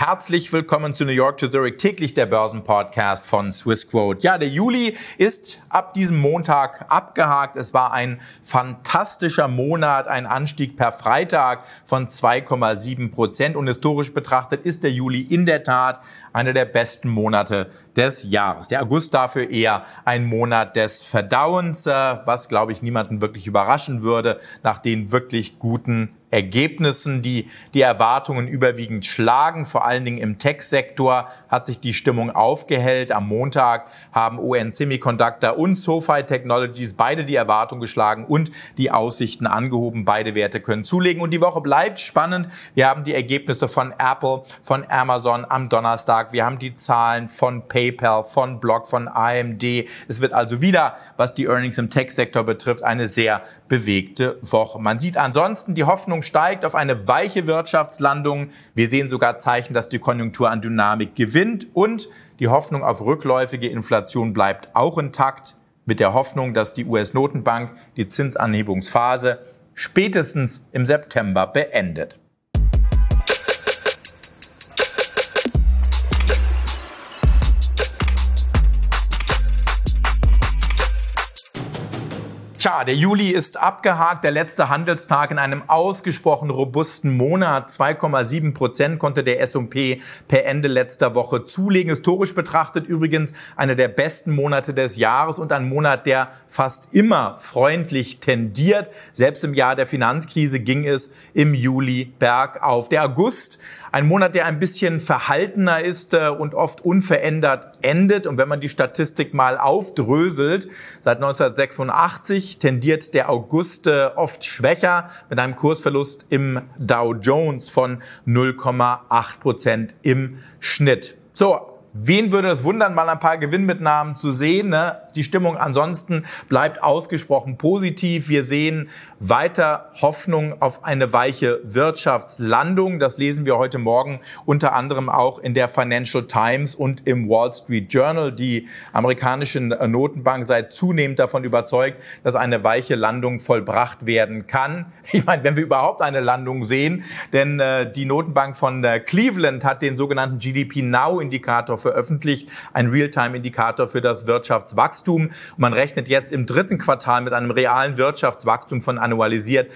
Herzlich willkommen zu New York to Zurich, täglich der Börsenpodcast von Swissquote. Ja, der Juli ist ab diesem Montag abgehakt. Es war ein fantastischer Monat, ein Anstieg per Freitag von 2,7%. Und historisch betrachtet ist der Juli in der Tat einer der besten Monate des Jahres. Der August dafür eher ein Monat des Verdauens, was, glaube ich, niemanden wirklich überraschen würde, nach den wirklich guten Ergebnissen, die Erwartungen überwiegend schlagen. Vor allen Dingen im Tech-Sektor hat sich die Stimmung aufgehellt. Am Montag haben ON Semiconductor und SoFi Technologies beide die Erwartung geschlagen und die Aussichten angehoben. Beide Werte können zulegen. Und die Woche bleibt spannend. Wir haben die Ergebnisse von Apple, von Amazon am Donnerstag. Wir haben die Zahlen von PayPal, von Block, von AMD. Es wird also wieder, was die Earnings im Tech-Sektor betrifft, eine sehr bewegte Woche. Man sieht ansonsten, die Hoffnung steigt auf eine weiche Wirtschaftslandung. Wir sehen sogar Zeichen, dass die Konjunktur an Dynamik gewinnt und die Hoffnung auf rückläufige Inflation bleibt auch intakt, mit der Hoffnung, dass die US-Notenbank die Zinsanhebungsphase spätestens im September beendet. Tja, der Juli ist abgehakt, der letzte Handelstag in einem ausgesprochen robusten Monat. 2,7% konnte der S&P per Ende letzter Woche zulegen. Historisch betrachtet übrigens einer der besten Monate des Jahres und ein Monat, der fast immer freundlich tendiert. Selbst im Jahr der Finanzkrise ging es im Juli bergauf. Der August, ein Monat, der ein bisschen verhaltener ist und oft unverändert endet. Und wenn man die Statistik mal aufdröselt, seit 1986 tendiert der August oft schwächer mit einem Kursverlust im Dow Jones von 0,8% im Schnitt. So. Wen würde es wundern, mal ein paar Gewinnmitnahmen zu sehen, ne? Die Stimmung ansonsten bleibt ausgesprochen positiv. Wir sehen weiter Hoffnung auf eine weiche Wirtschaftslandung. Das lesen wir heute Morgen unter anderem auch in der Financial Times und im Wall Street Journal. Die amerikanische Notenbank sei zunehmend davon überzeugt, dass eine weiche Landung vollbracht werden kann. Ich meine, wenn wir überhaupt eine Landung sehen, denn die Notenbank von Cleveland hat den sogenannten GDP-Now-Indikator veröffentlicht, ein Realtime-Indikator für das Wirtschaftswachstum. Und man rechnet jetzt im dritten Quartal mit einem realen Wirtschaftswachstum von annualisiert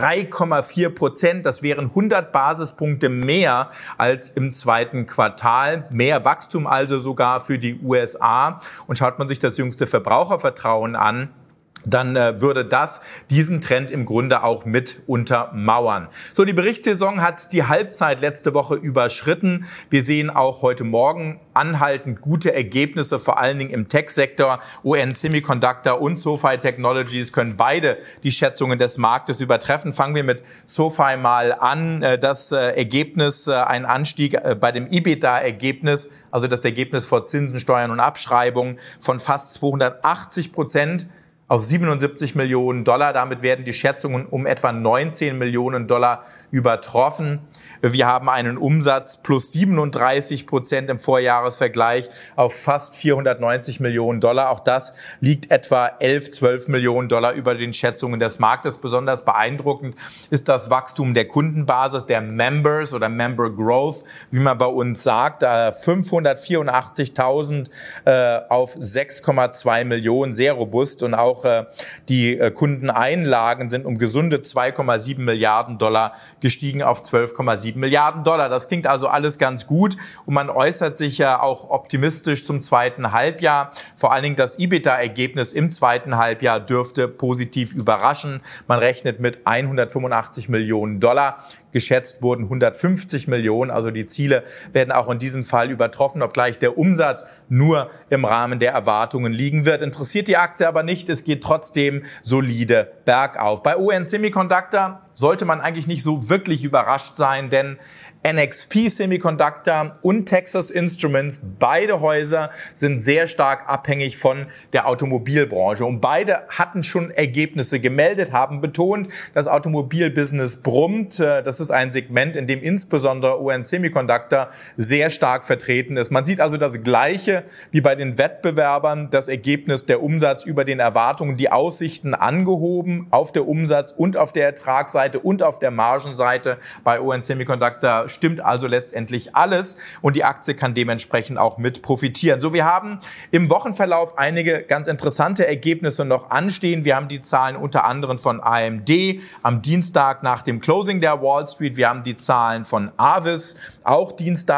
3,4%. Das wären 100 Basispunkte mehr als im zweiten Quartal. Mehr Wachstum also sogar für die USA. Und schaut man sich das jüngste Verbrauchervertrauen an, dann würde das diesen Trend im Grunde auch mit untermauern. So, die Berichtssaison hat die Halbzeit letzte Woche überschritten. Wir sehen auch heute Morgen anhaltend gute Ergebnisse, vor allen Dingen im Tech-Sektor. ON Semiconductor und SoFi Technologies können beide die Schätzungen des Marktes übertreffen. Fangen wir mit SoFi mal an. Das Ergebnis, ein Anstieg bei dem EBITDA-Ergebnis, also das Ergebnis vor Zinsen, Steuern und Abschreibungen von fast 280% auf 77 Millionen Dollar. Damit werden die Schätzungen um etwa 19 Millionen Dollar übertroffen. Wir haben einen Umsatz plus 37% im Vorjahresvergleich auf fast 490 Millionen Dollar. Auch das liegt etwa 11-12 Millionen Dollar über den Schätzungen des Marktes. Besonders beeindruckend ist das Wachstum der Kundenbasis, der Members oder Member Growth, wie man bei uns sagt. 584.000 auf 6,2 Millionen, sehr robust. Und auch die Kundeneinlagen sind um gesunde 2,7 Milliarden Dollar gestiegen auf 12,7 Milliarden Dollar. Das klingt also alles ganz gut und man äußert sich ja auch optimistisch zum zweiten Halbjahr. Vor allen Dingen das EBITDA-Ergebnis im zweiten Halbjahr dürfte positiv überraschen. Man rechnet mit 185 Millionen Dollar. Geschätzt wurden 150 Millionen, also die Ziele werden auch in diesem Fall übertroffen, obgleich der Umsatz nur im Rahmen der Erwartungen liegen wird. Interessiert die Aktie aber nicht, es geht trotzdem solide bergauf. Bei ON Semiconductor sollte man eigentlich nicht so wirklich überrascht sein, denn NXP Semiconductor und Texas Instruments, beide Häuser sind sehr stark abhängig von der Automobilbranche. Und beide hatten schon Ergebnisse gemeldet, haben betont, das Automobilbusiness brummt. Das ist ein Segment, in dem insbesondere ON Semiconductor sehr stark vertreten ist. Man sieht also das Gleiche wie bei den Wettbewerbern, das Ergebnis, der Umsatz über den Erwartungen, die Aussichten angehoben auf der Umsatz- und auf der Ertragsseite. Gewinnseite und auf der Margenseite. Bei ON Semiconductor stimmt also letztendlich alles und die Aktie kann dementsprechend auch mit profitieren. So, wir haben im Wochenverlauf einige ganz interessante Ergebnisse noch anstehen. Wir haben die Zahlen unter anderem von AMD am Dienstag nach dem Closing der Wall Street. Wir haben die Zahlen von Avis, auch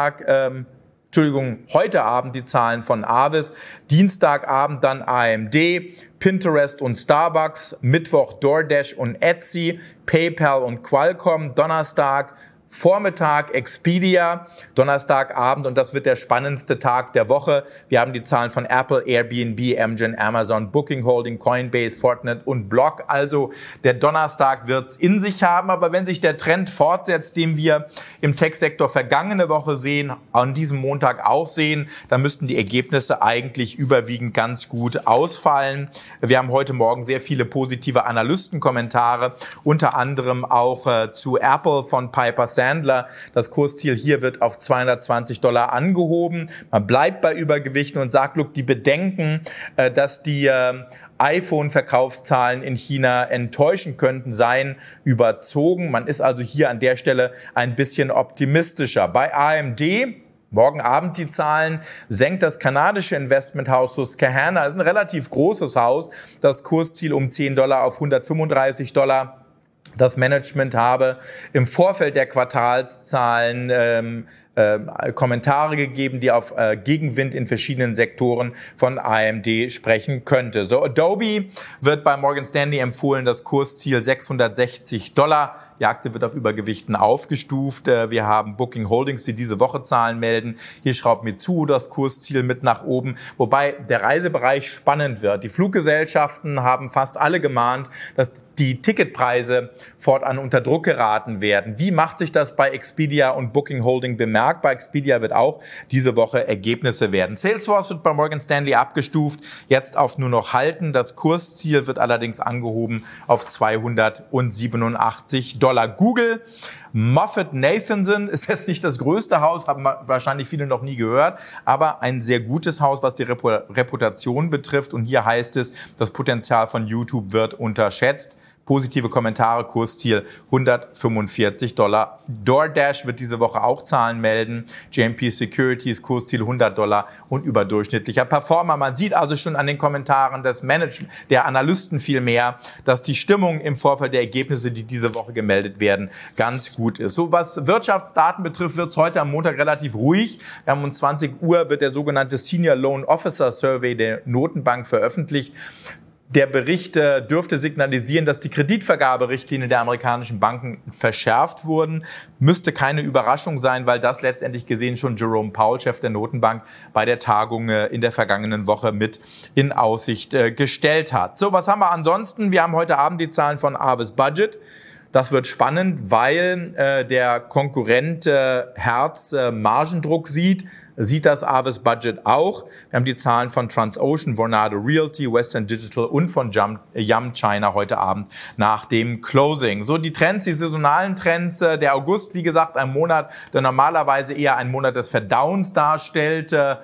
heute Abend die Zahlen von Avis, Dienstagabend dann AMD, Pinterest und Starbucks, Mittwoch DoorDash und Etsy, PayPal und Qualcomm, Donnerstag Vormittag Expedia, Donnerstagabend, und das wird der spannendste Tag der Woche. Wir haben die Zahlen von Apple, Airbnb, Amgen, Amazon, Booking Holding, Coinbase, Fortinet und Block. Also der Donnerstag wird's in sich haben. Aber wenn sich der Trend fortsetzt, den wir im Tech-Sektor vergangene Woche sehen, an diesem Montag auch sehen, dann müssten die Ergebnisse eigentlich überwiegend ganz gut ausfallen. Wir haben heute Morgen sehr viele positive Analystenkommentare, unter anderem auch zu Apple von Piper Sandler. Das Kursziel hier wird auf $220 angehoben. Man bleibt bei Übergewichten und sagt, look, die Bedenken, dass die iPhone-Verkaufszahlen in China enttäuschen könnten, seien überzogen. Man ist also hier an der Stelle ein bisschen optimistischer. Bei AMD morgen Abend die Zahlen, senkt das kanadische Investmenthaus Susquehanna, das ist ein relativ großes Haus, das Kursziel um $10 auf $135. Das Management habe im Vorfeld der Quartalszahlen Kommentare gegeben, die auf Gegenwind in verschiedenen Sektoren von AMD sprechen könnte. So, Adobe wird bei Morgan Stanley empfohlen, das Kursziel $660. Die Aktie wird auf Übergewichten aufgestuft. Wir haben Booking Holdings, die diese Woche Zahlen melden. Hier schraubt Mitsuo das Kursziel mit nach oben, wobei der Reisebereich spannend wird. Die Fluggesellschaften haben fast alle gemahnt, dass die Ticketpreise fortan unter Druck geraten werden. Wie macht sich das bei Expedia und Booking Holding bemerkbar? Bei Expedia wird auch diese Woche Ergebnisse werden. Salesforce wird bei Morgan Stanley abgestuft, jetzt auf nur noch halten. Das Kursziel wird allerdings angehoben auf $287. Google, Moffett-Nathanson ist jetzt nicht das größte Haus, haben wahrscheinlich viele noch nie gehört, aber ein sehr gutes Haus, was die Reputation betrifft. Und hier heißt es, das Potenzial von YouTube wird unterschätzt. Positive Kommentare, Kursziel $145. DoorDash wird diese Woche auch Zahlen melden. JMP Securities, Kursziel $100 und überdurchschnittlicher Performer. Man sieht also schon an den Kommentaren des Management, der Analysten vielmehr, dass die Stimmung im Vorfeld der Ergebnisse, die diese Woche gemeldet werden, ganz gut ist. So, was Wirtschaftsdaten betrifft, wird es heute am Montag relativ ruhig. Um 20 Uhr wird der sogenannte Senior Loan Officer Survey der Notenbank veröffentlicht. Der Bericht dürfte signalisieren, dass die Kreditvergaberichtlinien der amerikanischen Banken verschärft wurden. Müsste keine Überraschung sein, weil das letztendlich gesehen schon Jerome Powell, Chef der Notenbank, bei der Tagung in der vergangenen Woche mit in Aussicht gestellt hat. So, was haben wir ansonsten? Wir haben heute Abend die Zahlen von Avis Budget. Das wird spannend, weil der Konkurrent Hertz Margendruck sieht das Avis Budget auch. Wir haben die Zahlen von Transocean, Vornado Realty, Western Digital und von Yum China heute Abend nach dem Closing. So, die Trends, die saisonalen Trends. Der August, wie gesagt, ein Monat, der normalerweise eher ein Monat des Verdauens darstellt. Seit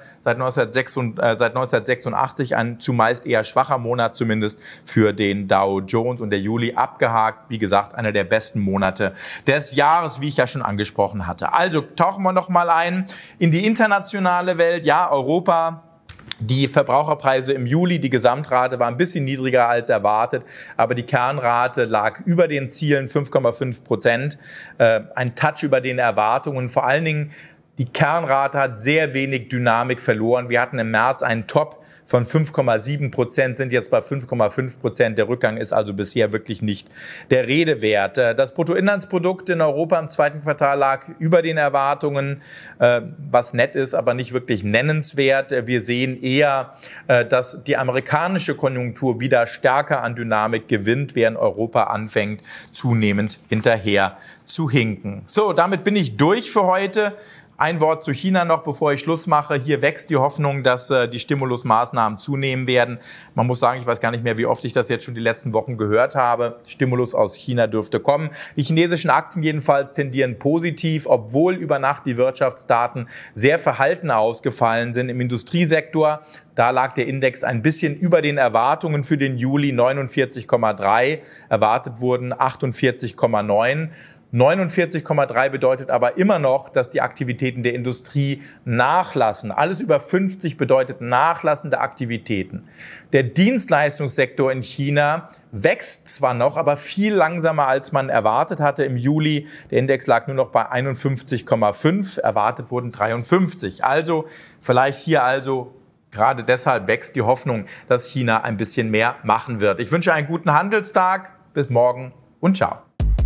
1986 ein zumeist eher schwacher Monat, zumindest für den Dow Jones, und der Juli abgehakt. Wie gesagt, einer der besten Monate des Jahres, wie ich ja schon angesprochen hatte. Also tauchen wir noch mal ein in die internationale Welt. Ja, Europa. Die Verbraucherpreise im Juli, die Gesamtrate war ein bisschen niedriger als erwartet, aber die Kernrate lag über den Zielen 5,5%, ein Touch über den Erwartungen. Vor allen Dingen die Kernrate hat sehr wenig Dynamik verloren. Wir hatten im März einen Top von 5,7%, sind jetzt bei 5,5%. Der Rückgang ist also bisher wirklich nicht der Rede wert. Das Bruttoinlandsprodukt in Europa im zweiten Quartal lag über den Erwartungen, was nett ist, aber nicht wirklich nennenswert. Wir sehen eher, dass die amerikanische Konjunktur wieder stärker an Dynamik gewinnt, während Europa anfängt, zunehmend hinterher zu hinken. So, damit bin ich durch für heute. Ein Wort zu China noch, bevor ich Schluss mache. Hier wächst die Hoffnung, dass die Stimulusmaßnahmen zunehmen werden. Man muss sagen, ich weiß gar nicht mehr, wie oft ich das jetzt schon die letzten Wochen gehört habe. Stimulus aus China dürfte kommen. Die chinesischen Aktien jedenfalls tendieren positiv, obwohl über Nacht die Wirtschaftsdaten sehr verhalten ausgefallen sind. Im Industriesektor, da lag der Index ein bisschen über den Erwartungen für den Juli, 49,3. Erwartet wurden 48,9. 49,3 bedeutet aber immer noch, dass die Aktivitäten der Industrie nachlassen. Alles über 50 bedeutet nachlassende Aktivitäten. Der Dienstleistungssektor in China wächst zwar noch, aber viel langsamer, als man erwartet hatte im Juli. Der Index lag nur noch bei 51,5, erwartet wurden 53. Also vielleicht hier gerade deshalb wächst die Hoffnung, dass China ein bisschen mehr machen wird. Ich wünsche einen guten Handelstag. Bis morgen und ciao.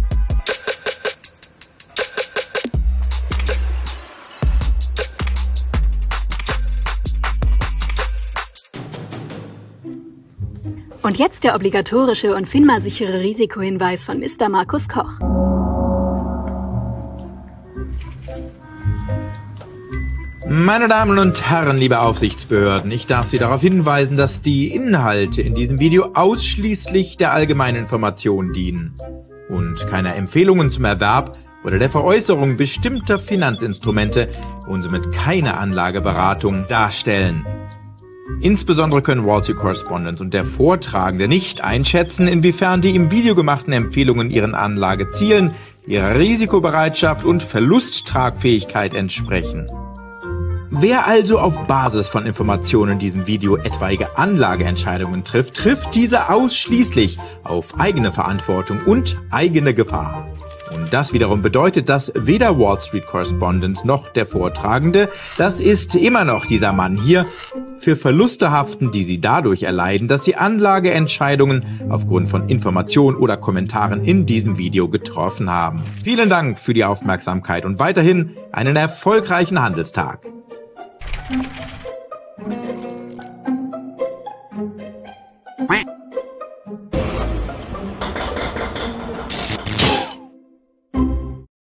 Und jetzt der obligatorische und FINMA-sichere Risikohinweis von Mr. Markus Koch. Meine Damen und Herren, liebe Aufsichtsbehörden, ich darf Sie darauf hinweisen, dass die Inhalte in diesem Video ausschließlich der allgemeinen Information dienen und keiner Empfehlungen zum Erwerb oder der Veräußerung bestimmter Finanzinstrumente und somit keine Anlageberatung darstellen. Insbesondere können Wall Street Correspondent und der Vortragende nicht einschätzen, inwiefern die im Video gemachten Empfehlungen ihren Anlagezielen, ihrer Risikobereitschaft und Verlusttragfähigkeit entsprechen. Wer also auf Basis von Informationen in diesem Video etwaige Anlageentscheidungen trifft, trifft diese ausschließlich auf eigene Verantwortung und eigene Gefahr. Und das wiederum bedeutet, dass weder Wall Street Correspondent noch der Vortragende, das ist immer noch dieser Mann hier, für Verluste haften, die sie dadurch erleiden, dass sie Anlageentscheidungen aufgrund von Informationen oder Kommentaren in diesem Video getroffen haben. Vielen Dank für die Aufmerksamkeit und weiterhin einen erfolgreichen Handelstag.